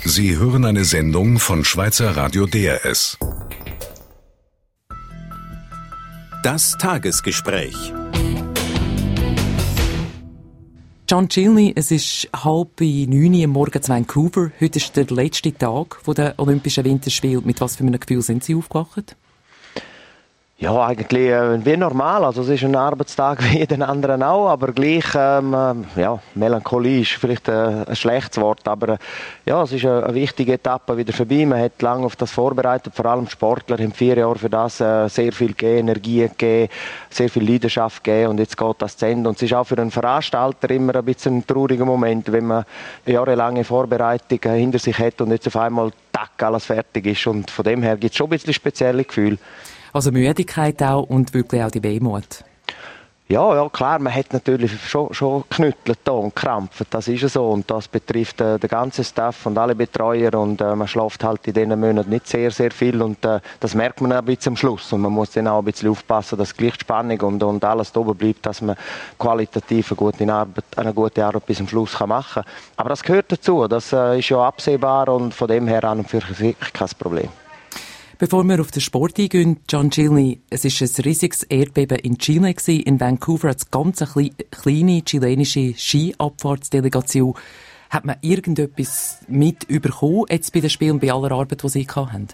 Sie hören eine Sendung von Schweizer Radio DRS. Das Tagesgespräch. John Chilney, es ist 8:30 am Morgen in Vancouver. Heute ist der letzte Tag der Olympischen Winterspiele. Mit was für einem Gefühl sind Sie aufgewacht? Ja, eigentlich wie normal. Also es ist ein Arbeitstag wie jeden anderen auch, aber gleich, Melancholie ist vielleicht ein schlechtes Wort, aber ja, es ist eine wichtige Etappe wieder vorbei. Man hat lange auf das vorbereitet, vor allem Sportler haben 4 Jahre für das sehr viel gegeben, Energie gegeben, sehr viel Leidenschaft gegeben und jetzt geht das zu Ende. Und es ist auch für einen Veranstalter immer ein bisschen ein trauriger Moment, wenn man jahrelange Vorbereitung hinter sich hat und jetzt auf einmal tack, alles fertig ist und von dem her gibt es schon ein bisschen spezielle Gefühle. Also Müdigkeit auch und wirklich auch die Wehmut. Ja, klar, man hat natürlich schon geknüttelt da und gekrampft, das ist so und das betrifft den ganzen Staff und alle Betreuer und man schläft halt in diesen Monaten nicht sehr, sehr viel und das merkt man ein bisschen am Schluss und man muss dann auch ein bisschen aufpassen, dass gleich die Spannung und alles da oben bleibt, dass man qualitativ eine gute Arbeit bis zum Schluss machen kann. Aber das gehört dazu, das ist ja absehbar und von dem her an und für sich kein Problem. Bevor wir auf den Sport eingehen, John Chilney, es war ein riesiges Erdbeben in Chile. In Vancouver hat es ganz eine kleine chilenische Skiabfahrtsdelegation. Hat man irgendetwas mitbekommen jetzt bei den Spielen, bei aller Arbeit, die Sie hatten?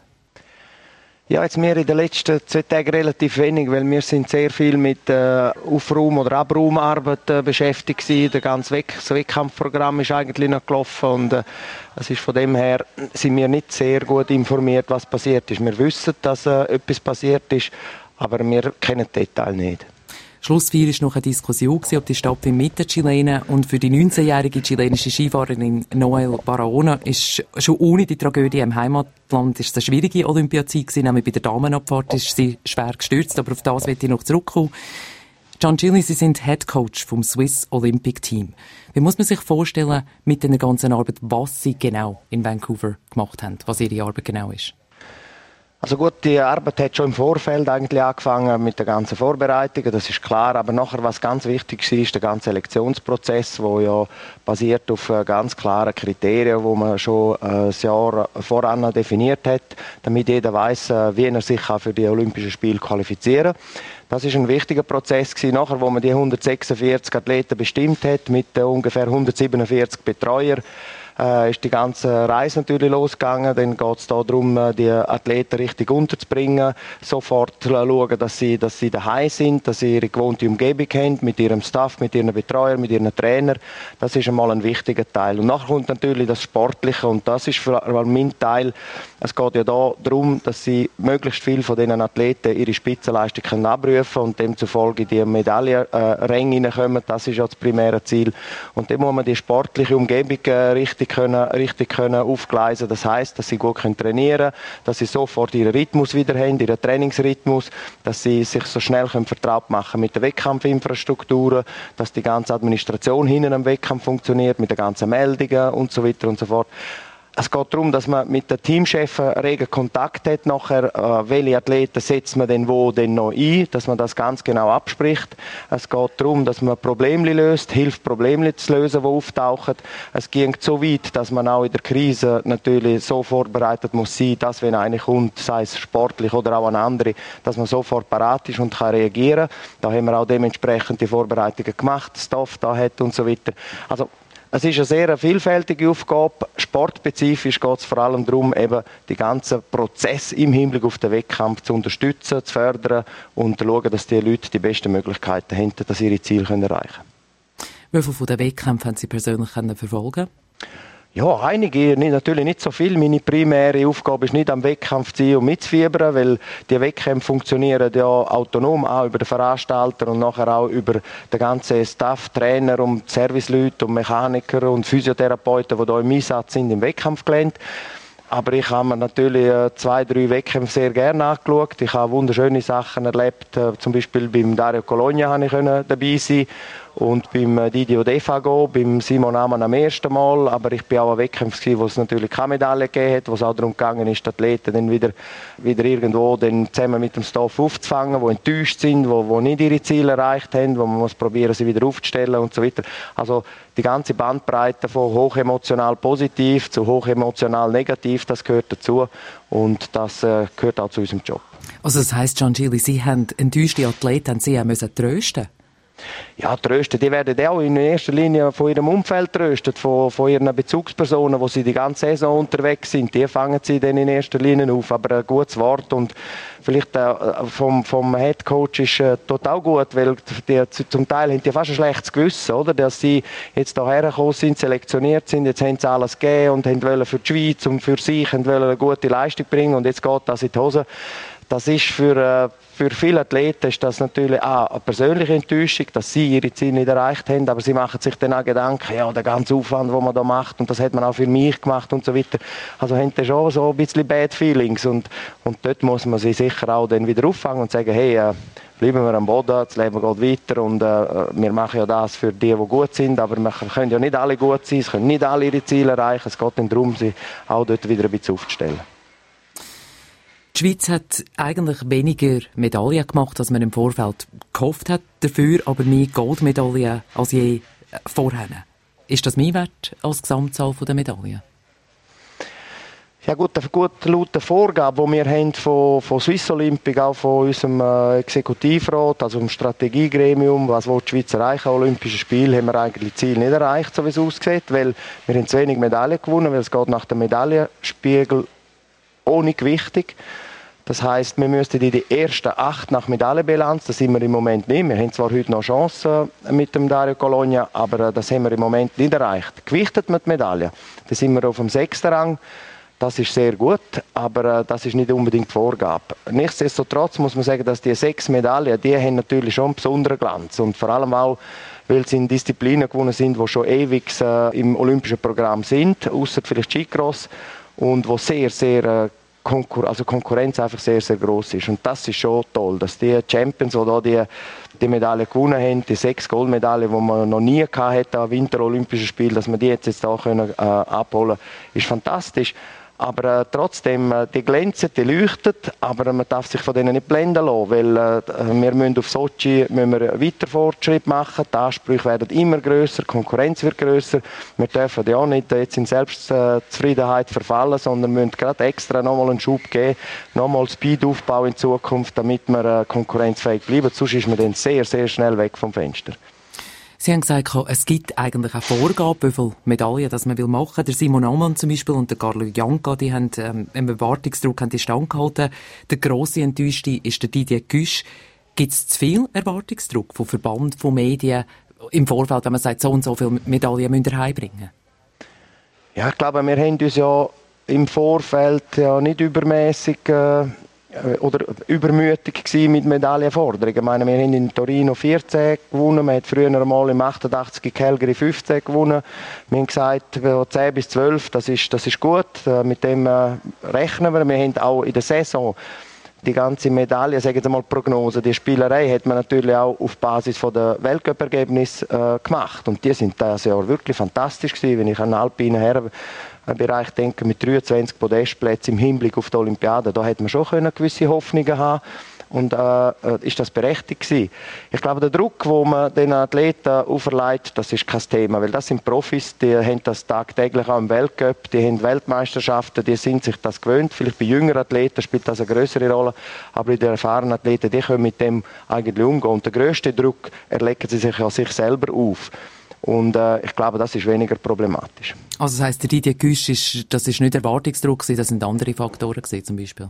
Ja, jetzt wir in den letzten 2 Tagen relativ wenig, weil wir sind sehr viel mit Aufraum- oder Abraumarbeit beschäftigt gewesen. Das Wettkampfprogramm ist eigentlich noch gelaufen und es ist von dem her sind wir nicht sehr gut informiert, was passiert ist. Wir wissen, dass etwas passiert ist, aber wir kennen die Details nicht. Schlussfeier war noch eine Diskussion, ob die stattfindet mit den Chilenen. Und für die 19-jährige chilenische Skifahrerin Noel Barahona ist schon ohne die Tragödie im Heimatland ist es eine schwierige Olympiazeit gewesen. Nämlich bei der Damenabfahrt ist sie schwer gestürzt, aber auf das möchte ich noch zurückkommen. John Chilney, Sie sind Head Coach vom Swiss Olympic Team. Wie muss man sich vorstellen mit der ganzen Arbeit, was Sie genau in Vancouver gemacht haben, was Ihre Arbeit genau ist? Also gut, die Arbeit hat schon im Vorfeld eigentlich angefangen mit den ganzen Vorbereitungen, das ist klar, aber nachher, was ganz wichtig ist, der ganze Selektionsprozess, der ja basiert auf ganz klaren Kriterien, die man schon ein Jahr voran definiert hat, damit jeder weiß, wie er sich für die Olympischen Spiele qualifizieren kann. Das ist ein wichtiger Prozess gewesen, nachher, wo man die 146 Athleten bestimmt hat, mit ungefähr 147 Betreuern. Ist die ganze Reise natürlich losgegangen. Dann geht es darum, die Athleten richtig unterzubringen, sofort schauen, dass sie daheim sind, dass sie ihre gewohnte Umgebung haben, mit ihrem Staff, mit ihren Betreuern, mit ihren Trainern. Das ist einmal ein wichtiger Teil. Und nachher kommt natürlich das Sportliche und das ist vor allem mein Teil. Es geht ja da darum, dass sie möglichst viel von diesen Athleten ihre Spitzenleistung abrufen können und demzufolge die Medaillenränge hineinkommen. Das ist ja das primäre Ziel. Und dann muss man die sportliche Umgebung richtig können aufgleisen. Das heisst, dass sie gut trainieren können, dass sie sofort ihren Rhythmus wieder haben, ihren Trainingsrhythmus, dass sie sich so schnell vertraut machen mit der Wettkampfinfrastruktur, dass die ganze Administration hinten am Wettkampf funktioniert, mit den ganzen Meldungen und so weiter und so fort. Es geht darum, dass man mit den Teamchefs regen Kontakt hat nachher, welche Athleten setzt man denn wo denn noch ein, dass man das ganz genau abspricht. Es geht darum, dass man Probleme löst, hilft Probleme zu lösen, die auftauchen. Es geht so weit, dass man auch in der Krise natürlich so vorbereitet muss sein, dass wenn eine kommt, sei es sportlich oder auch eine andere, dass man sofort parat ist und kann reagieren. Da haben wir auch dementsprechend die Vorbereitungen gemacht, Staff da hat und so weiter. Also es ist eine sehr vielfältige Aufgabe. Sportspezifisch geht es vor allem darum, eben die ganzen Prozesse im Hinblick auf den Wettkampf zu unterstützen, zu fördern und zu schauen, dass die Leute die besten Möglichkeiten haben, dass sie ihre Ziele erreichen können. Wie viele von den Wettkämpfen haben Sie persönlich verfolgen? Ja, einige, natürlich nicht so viel. Meine primäre Aufgabe ist nicht am Wettkampf zu sein und mitzufiebern, weil die Wettkämpfe funktionieren ja autonom, auch über den Veranstalter und nachher auch über den ganzen Staff, Trainer und Serviceleute und Mechaniker und Physiotherapeuten, die hier im Einsatz sind im Wettkampfgelände. Aber ich habe mir natürlich 2, 3 Wettkämpfe sehr gerne angeschaut. Ich habe wunderschöne Sachen erlebt. Zum Beispiel beim Dario Colonia konnte ich dabei sein. und beim Didio Defago, beim Simon Amann am ersten Mal, aber ich bin auch an Wettkämpfen, wo es natürlich keine Medaille gegeben hat, wo es auch darum gegangen ist, die Athleten dann wieder irgendwo dann zusammen mit dem Staff aufzufangen, die enttäuscht sind, die nicht ihre Ziele erreicht haben, wo man muss probieren, sie wieder aufzustellen und so weiter. Also die ganze Bandbreite von hochemotional positiv zu hochemotional negativ, das gehört dazu und das gehört auch zu unserem Job. Also das heisst, Giangeli, Sie haben enttäuschte Athleten, Sie müssen trösten? Ja, trösten. Die werden auch in erster Linie von ihrem Umfeld tröstet, von ihren Bezugspersonen, wo sie die ganze Saison unterwegs sind. Die fangen sie dann in erster Linie auf. Aber ein gutes Wort und vielleicht vom Headcoach ist total gut, weil zum Teil haben die fast ein schlechtes Gewissen, oder? Dass sie jetzt hierher gekommen sind, selektioniert sind, jetzt haben sie alles gegeben und wollen für die Schweiz und für sich wollen eine gute Leistung bringen und jetzt geht das in die Hose. Das ist für viele Athleten ist das natürlich auch eine persönliche Enttäuschung, dass sie ihre Ziele nicht erreicht haben, aber sie machen sich dann auch Gedanken, ja, der ganze Aufwand, den man da macht, und das hat man auch für mich gemacht und so weiter. Also haben die schon so ein bisschen Bad Feelings und dort muss man sie sicher auch dann wieder auffangen und sagen, hey, bleiben wir am Boden, das Leben geht weiter und wir machen ja das für die gut sind, aber wir können ja nicht alle gut sein, es können nicht alle ihre Ziele erreichen, es geht dann darum, sie auch dort wieder ein bisschen aufzustellen. Die Schweiz hat eigentlich weniger Medaillen gemacht, als man im Vorfeld gehofft hat, dafür aber mehr Goldmedaillen als je vorher. Ist das mehr wert als die Gesamtzahl der Medaillen? Ja gut laut der Vorgabe, die wir haben von Swiss Olympic, auch von unserem Exekutivrat, also dem Strategiegremium, was die Schweiz erreichen, Olympische Spiele, haben wir eigentlich Ziel nicht erreicht, so wie es aussieht, weil wir haben zu wenig Medaillen gewonnen, weil es geht nach dem Medaillenspiegel ohne Gewichtung. Das heisst, wir müssten in die ersten 8 nach Medaillenbilanz, das sind wir im Moment nicht. Wir haben zwar heute noch Chancen mit dem Dario Colonia, aber das haben wir im Moment nicht erreicht. Gewichtet mit Medaillen, da sind wir auf dem 6. Rang. Das ist sehr gut, aber das ist nicht unbedingt die Vorgabe. Nichtsdestotrotz muss man sagen, dass die 6 Medaillen, die haben natürlich schon einen besonderen Glanz. Und vor allem auch, weil sie in Disziplinen gewonnen sind, die schon ewig im olympischen Programm sind, außer vielleicht Skicross, und wo sehr, sehr Konkurrenz einfach sehr, sehr gross ist. Und das ist schon toll, dass die Champions, die die Medaille gewonnen haben, die 6 Goldmedaillen, die man noch nie hatte an Winterolympischen Spielen, dass wir die jetzt auch abholen können, ist fantastisch. Aber trotzdem, die glänzen, die leuchten, aber man darf sich von denen nicht blenden lassen, weil wir müssen auf Sochi weiter Fortschritt machen, die Ansprüche werden immer grösser, die Konkurrenz wird grösser. Wir dürfen ja auch nicht jetzt in Selbstzufriedenheit verfallen, sondern müssen gerade extra nochmal einen Schub geben, nochmal Speedaufbau in Zukunft, damit wir konkurrenzfähig bleiben. Sonst ist man dann sehr, sehr schnell weg vom Fenster. Sie haben gesagt, es gibt eigentlich eine Vorgabe, wie viele Medaillen das man machen will. Der Simon Amann zum Beispiel und der Carlo Janka, die haben im Erwartungsdruck die Stand gehalten. Der grosse Enttäuschte ist der Didier Güsch. Gibt es zu viel Erwartungsdruck von Verband, von Medien im Vorfeld, wenn man sagt, so und so viele Medaillen müsst ihr heimbringen? Ja, ich glaube, wir haben uns ja im Vorfeld ja nicht übermäßig oder übermütig gewesen mit Medaillenforderungen. Ich meine, wir haben in Torino 14 gewonnen, wir haben früher einmal im 88 in Calgary 15 gewonnen. Wir haben gesagt, 10 bis 12, das ist gut, mit dem rechnen wir. Wir haben auch in der Saison die ganze Medaille, sagen wir mal Prognose, die Spielerei hat man natürlich auch auf Basis der Weltcup-Ergebnisse gemacht. Und die sind dieses Jahr wirklich fantastisch gewesen, wenn ich an den alpinen Herrenbereich denke, mit 23 Podestplätzen im Hinblick auf die Olympiade. Da hätte man schon gewisse Hoffnungen haben. Und ist das berechtigt gewesen? Ich glaube, der Druck, den man den Athleten auferlegt, das ist kein Thema, weil das sind Profis, die haben das tagtäglich auch im Weltcup, die haben Weltmeisterschaften, die sind sich das gewöhnt. Vielleicht bei jüngeren Athleten spielt das eine größere Rolle, aber bei den erfahrenen Athleten, die können mit dem eigentlich umgehen. Und der grösste Druck erlegen sie sich an sich selber auf. Und ich glaube, das ist weniger problematisch. Also das heisst, der Didier Güsch, das ist nicht Erwartungsdruck gewesen, das sind andere Faktoren gewesen, zum Beispiel?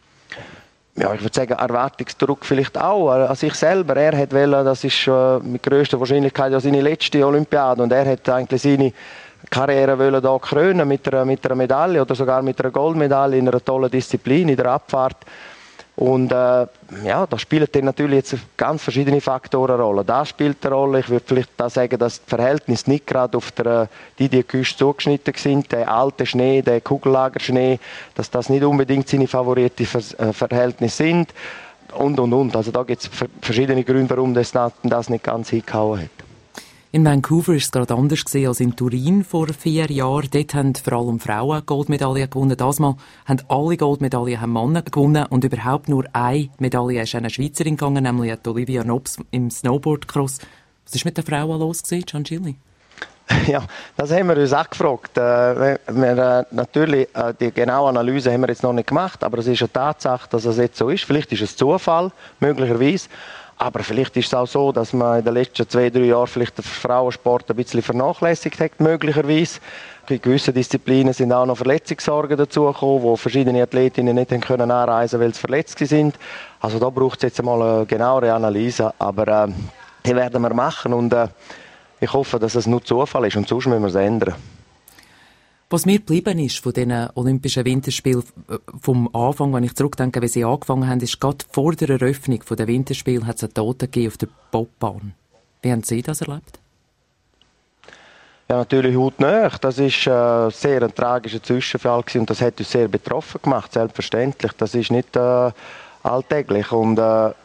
Ja, ich würde sagen, Erwartungsdruck vielleicht auch an sich selber. Er hat wollen, das ist mit grösster Wahrscheinlichkeit ja seine letzte Olympiade, und er hat eigentlich seine Karriere wollen da krönen mit einer Medaille oder sogar mit einer Goldmedaille in einer tollen Disziplin, in der Abfahrt. Und ja, da spielen dann natürlich jetzt ganz verschiedene Faktoren eine Rolle. Das spielt eine Rolle. Ich würde vielleicht da sagen, dass die Verhältnisse nicht gerade auf der Didier Güsch zugeschnitten sind. Der alte Schnee, der Kugellagerschnee, dass das nicht unbedingt seine favoriten Verhältnisse sind. Und. Also da gibt es verschiedene Gründe, warum das nicht ganz hingehauen hat. In Vancouver war es gerade anders als in Turin vor 4 Jahren. Dort haben vor allem Frauen Goldmedaillen gewonnen. Das Mal haben alle Goldmedaillen Männer gewonnen und überhaupt nur eine Medaille ist eine Schweizerin gegangen, nämlich Olivia Nobs im Snowboardcross. Was ist mit den Frauen los gewesen, Giangilli? Ja, das haben wir uns auch gefragt. Natürlich, die genaue Analyse haben wir jetzt noch nicht gemacht, aber es ist eine Tatsache, dass es jetzt so ist. Vielleicht ist es Zufall, möglicherweise. Aber vielleicht ist es auch so, dass man in den letzten 2-3 Jahren vielleicht den Frauensport ein bisschen vernachlässigt hat, möglicherweise. In gewissen Disziplinen sind auch noch Verletzungssorgen dazugekommen, wo verschiedene Athletinnen nicht können anreisen, weil sie verletzt sind. Also da braucht es jetzt einmal eine genauere Analyse, aber die werden wir machen und ich hoffe, dass es nur Zufall ist und sonst müssen wir es ändern. Was mir geblieben ist von diesen Olympischen Winterspielen vom Anfang, wenn ich zurückdenke, wie sie angefangen haben, ist gerade vor der Eröffnung der Winterspiele hat es einen Toten gegeben auf der Bobbahn. Wie haben Sie das erlebt? Ja, natürlich hautnah. Das war sehr ein tragischer Zwischenfall und das hat uns sehr betroffen gemacht, selbstverständlich. Das ist nicht alltäglich und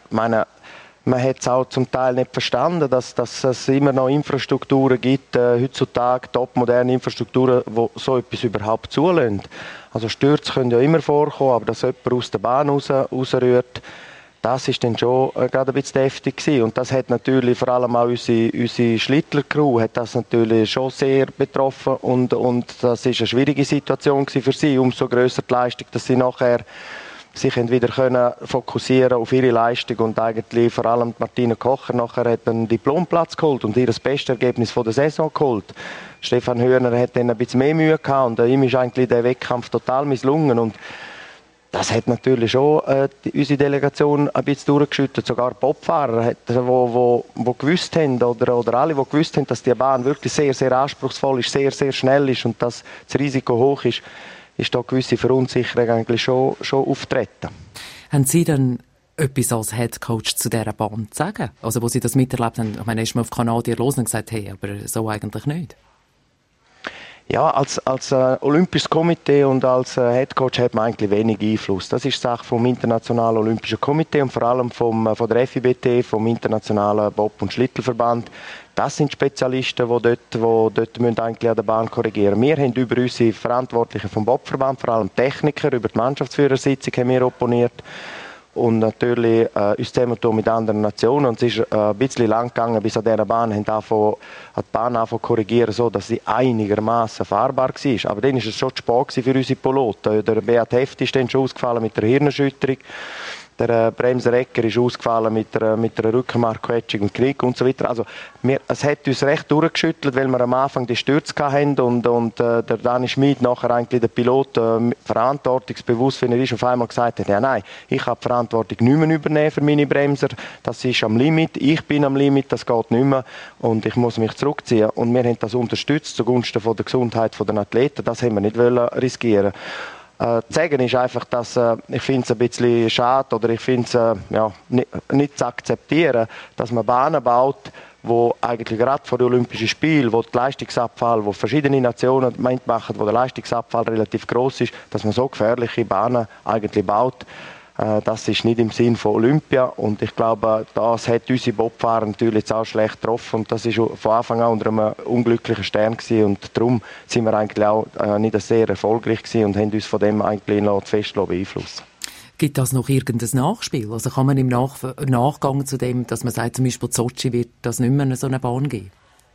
man hat es auch zum Teil nicht verstanden, dass es immer noch Infrastrukturen gibt, heutzutage topmoderne Infrastrukturen, die so etwas überhaupt zulassen. Also Stürze können ja immer vorkommen, aber dass jemand aus der Bahn rausrührt, das ist dann schon gerade ein bisschen heftig gewesen. Und das hat natürlich vor allem auch unsere Schlittler-Crew hat das natürlich schon sehr betroffen und das ist eine schwierige Situation gewesen für sie, umso grösser die Leistung, dass sie nachher sich wieder können fokussieren auf ihre Leistung und eigentlich vor allem Martina Kocher nachher hat einen Diplomplatz geholt und ihr das beste Ergebnis von der Saison geholt. Stefan Hörner hat dann ein bisschen mehr Mühe gehabt und ihm ist eigentlich der Wettkampf total misslungen und das hat natürlich schon unsere Delegation ein bisschen durchgeschüttet. Sogar Bobfahrer, die gewusst haben, oder alle, die gewusst haben, dass die Bahn wirklich sehr, sehr anspruchsvoll ist, sehr, sehr schnell ist und dass das Risiko hoch ist da gewisse Verunsicherung eigentlich schon auftreten. Haben Sie dann etwas als Headcoach zu dieser Bahn zu sagen? Also, wo Sie das miterlebt haben, ich meine, ist man auf Kanadier los und gesagt, hey, aber so eigentlich nicht? Ja, als Olympisches Komitee und als Headcoach hat man eigentlich wenig Einfluss. Das ist Sache vom Internationalen Olympischen Komitee und vor allem von der FIBT, vom Internationalen Bob- und Schlittelverband. Das sind Spezialisten, die dort eigentlich an der Bahn korrigieren. Wir haben über unsere Verantwortlichen vom Bobverband, vor allem Techniker, über die Mannschaftsführersitzung haben wir opponiert. Und natürlich uns zusammentun mit anderen Nationen. Und es ist ein bisschen lang gegangen, bis an dieser Bahn die Bahn angefangen zu korrigieren, so dass sie einigermaßen fahrbar war. Aber dann war es schon zu spät für unsere Piloten. Der Beat Heft ist dann schon ausgefallen mit der Hirnerschütterung. Der Bremser Ecker ist ausgefallen mit einer Rückenmarkquetschung im Knick und so weiter. Also es hat uns recht durchgeschüttelt, weil wir am Anfang die Stürze hatten und der Dani Schmid nachher eigentlich der Pilot verantwortungsbewusst, wenn er ist, auf einmal gesagt hat, ja nein, ich habe die Verantwortung nicht mehr übernehmen für meine Bremser, das ist am Limit, ich bin am Limit, das geht nicht mehr und ich muss mich zurückziehen. Und wir haben das unterstützt zugunsten von der Gesundheit der Athleten, das haben wir nicht riskieren. Zu sagen ist einfach, dass ich finde es ein bisschen schade oder ich finde es nicht zu akzeptieren, dass man Bahnen baut, wo eigentlich gerade vor den Olympischen Spielen, wo der Leistungsabfall, wo verschiedene Nationen machen, wo der Leistungsabfall relativ groß ist, dass man so gefährliche Bahnen eigentlich baut. Das ist nicht im Sinn von Olympia und ich glaube, das hat unsere Bobfahrer natürlich jetzt auch schlecht getroffen und das ist von Anfang an unter einem unglücklichen Stern gewesen und darum sind wir eigentlich auch nicht sehr erfolgreich gewesen und haben uns von dem eigentlich fest beeinflusst. Gibt das noch irgendein Nachspiel? Also kann man im Nachgang zu dem, dass man sagt, zum Beispiel Sochi wird das nicht mehr so eine Bahn geben?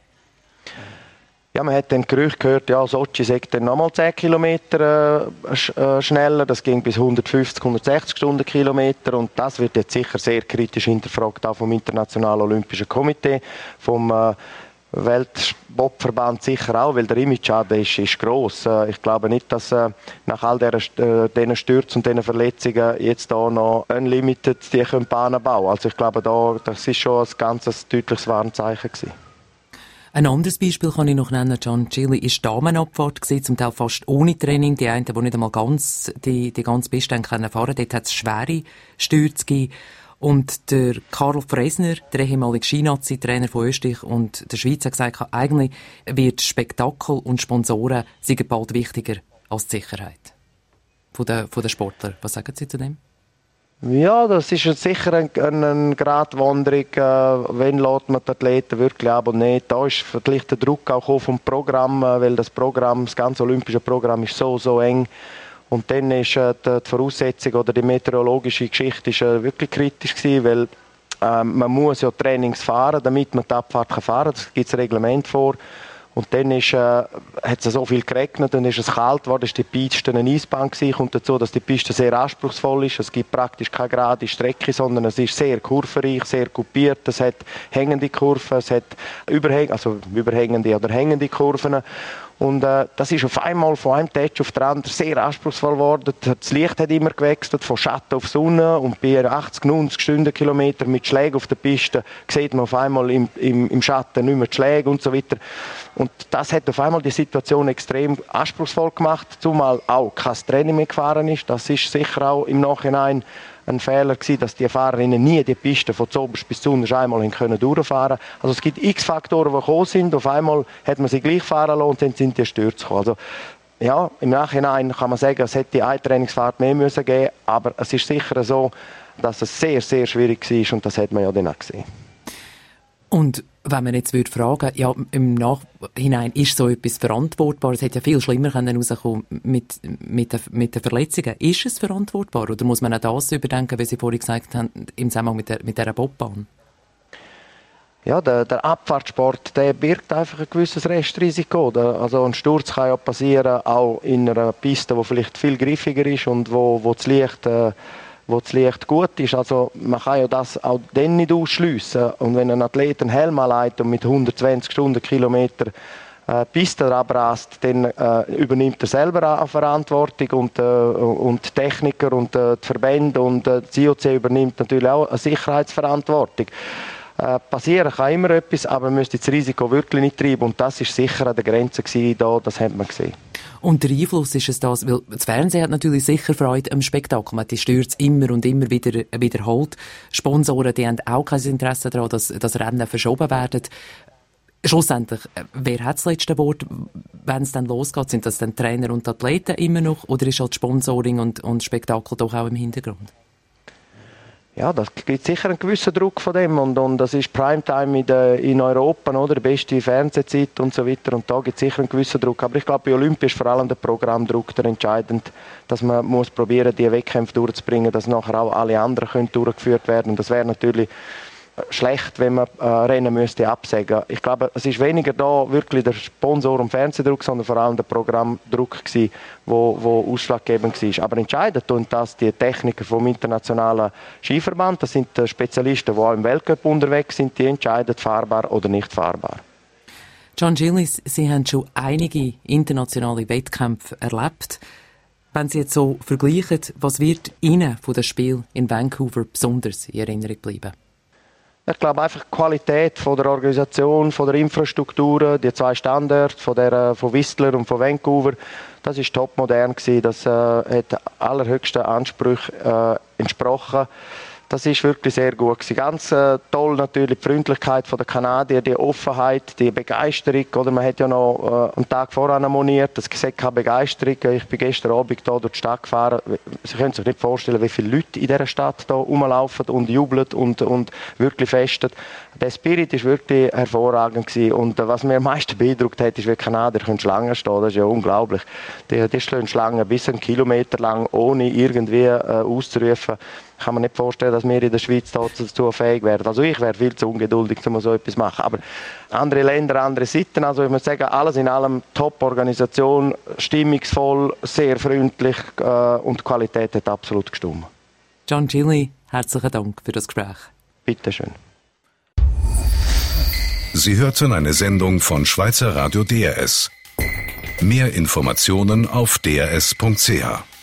Ja, man hat dann Gerücht gehört, ja, Sochi sagt dann nochmal 10 Kilometer schneller. Das ging bis 150, 160 Stundenkilometer. Und das wird jetzt sicher sehr kritisch hinterfragt, auch vom Internationalen Olympischen Komitee, vom Weltbobverband sicher auch, weil der Image-Schaden ist gross. Ich glaube nicht, dass nach all diesen Stürzen und diesen Verletzungen jetzt da noch unlimited die Bahnen bauen können. Also ich glaube, das ist schon ein ganz deutliches Warnzeichen gewesen. Ein anderes Beispiel kann ich noch nennen, Giangilli, ist die Damenabfahrt gewesen, zum Teil fast ohne Training. Die einen, die nicht einmal die ganz Besten fahren können. Dort hat es schwere Stürze gegeben. Und der Karl Fresner, der ehemalige Skinazi-Trainer von Österreich und der Schweiz, hat gesagt, eigentlich wird Spektakel und Sponsoren sind bald wichtiger als die Sicherheit von den Sportlern. Was sagen Sie zu dem? Ja, das ist sicher eine Gratwanderung, wenn lässt man die Athleten wirklich ab und nicht. Da ist vielleicht der Druck auch vom Programm, weil das ganze olympische Programm ist so eng. Und dann ist die Voraussetzung oder die meteorologische Geschichte ist, wirklich kritisch gewesen, weil man muss ja Trainings fahren, damit man die Abfahrt fahren kann. Das gibt das Reglement vor. Und dann hat es so viel geregnet, dann ist es kalt geworden, ist die Piste eine Eisbahn gewesen. Kommt dazu, dass die Piste sehr anspruchsvoll ist. Es gibt praktisch keine gerade Strecke, sondern es ist sehr kurvenreich, sehr kupiert. Es hat hängende Kurven, es hat überhängende oder hängende Kurven. Und das ist auf einmal von einem Tag auf den anderen sehr anspruchsvoll geworden. Das Licht hat immer gewechselt, von Schatten auf Sonne. Und bei 80, 90 Stundenkilometern mit Schlägen auf der Piste sieht man auf einmal im Schatten nicht mehr die Schläge und so weiter. Und das hat auf einmal die Situation extrem anspruchsvoll gemacht, zumal auch kein Training mehr gefahren ist. Das ist sicher auch im Nachhinein ein Fehler gewesen, dass die Fahrerinnen nie die Piste von zuoberst bis zu unterst einmal durchfahren können. Also es gibt x-Faktoren, die gekommen sind. Auf einmal hat man sie gleich fahren lassen und dann sind die Stürze gekommen. Also ja, im Nachhinein kann man sagen, es hätte eine Trainingsfahrt mehr müssen geben, aber es ist sicher so, dass es sehr, sehr schwierig war und das hat man ja dann auch gesehen. Und wenn man jetzt würde fragen, ja, im Nachhinein ist so etwas verantwortbar? Es hätte ja viel schlimmer rauskommen mit den Verletzungen. Ist es verantwortbar? Oder muss man auch das überdenken, wie Sie vorhin gesagt haben, im Zusammenhang mit dieser Bobbahn? Ja, der Abfahrtsport, der birgt einfach ein gewisses Restrisiko. Also ein Sturz kann ja passieren, auch in einer Piste, die vielleicht viel griffiger ist und wo das Licht gut ist. Also man kann ja das auch dann nicht ausschliessen. Und wenn ein Athlet einen Helm anlegt und mit 120 Stundenkilometer Piste abrast, dann übernimmt er selber auch Verantwortung und die Techniker und die Verbände und die IOC übernimmt natürlich auch eine Sicherheitsverantwortung. Passieren kann immer etwas, aber man müsste das Risiko wirklich nicht treiben und das ist sicher an der Grenze gewesen, das hat man gesehen. Und der Einfluss ist es das, weil das Fernsehen hat natürlich sicher Freude am Spektakel. Man hat die Stürze immer und immer wieder wiederholt. Sponsoren, die haben auch kein Interesse daran, dass Rennen verschoben werden. Schlussendlich, wer hat das letzte Wort, wenn es dann losgeht? Sind das dann Trainer und Athleten immer noch oder ist halt Sponsoring und Spektakel doch auch im Hintergrund? Ja, das gibt sicher einen gewissen Druck von dem und das ist Primetime in Europa, oder? Die beste Fernsehzeit und so weiter und da gibt es sicher einen gewissen Druck. Aber ich glaube, bei Olympia ist vor allem der Programmdruck der entscheidend, dass man muss probieren, die Wettkämpfe durchzubringen, dass nachher auch alle anderen durchgeführt werden und das wäre natürlich schlecht, wenn man Rennen müsste absagen. Ich glaube, es ist weniger da wirklich der Sponsor- und Fernsehdruck, sondern vor allem der Programmdruck gewesen, wo ausschlaggebend war. Aber entscheidend tun das die Techniker vom internationalen Skiverband. Das sind die Spezialisten, die auch im Weltcup unterwegs sind, die entscheiden, fahrbar oder nicht fahrbar. John Gillies, Sie haben schon einige internationale Wettkämpfe erlebt. Wenn Sie jetzt so vergleichen, was wird Ihnen von dem Spiel in Vancouver besonders in Erinnerung bleiben? Ich glaube einfach die Qualität von der Organisation, von der Infrastruktur, die zwei Standorte von Whistler und von Vancouver, das ist topmodern gewesen. Das hat allerhöchsten Ansprüchen entsprochen. Das ist wirklich sehr gut gewesen. Ganz toll natürlich die Freundlichkeit der Kanadier, die Offenheit, die Begeisterung. Oder man hat ja noch einen Tag voran moniert, das sieht keine Begeisterung. Ich bin gestern Abend hier durch die Stadt gefahren. Sie können sich nicht vorstellen, wie viele Leute in dieser Stadt hier rumlaufen und jubeln und wirklich festen. Der Spirit war wirklich hervorragend gewesen. Und was mir am meisten beeindruckt hat, ist, wie Kanadier Schlangen stehen. Das ist ja unglaublich. Die stehen Schlangen bis 1 Kilometer lang, ohne irgendwie auszurufen. Kann man nicht vorstellen, dass wir in der Schweiz dazu fähig wären. Also ich wäre viel zu ungeduldig, um so etwas zu machen. Aber andere Länder, andere Seiten. Also ich muss sagen, alles in allem Top-Organisation, stimmungsvoll, sehr freundlich und die Qualität hat absolut gestimmt. John Gillies, herzlichen Dank für das Gespräch. Bitte schön. Sie hörten eine Sendung von Schweizer Radio DRS. Mehr Informationen auf drs.ch.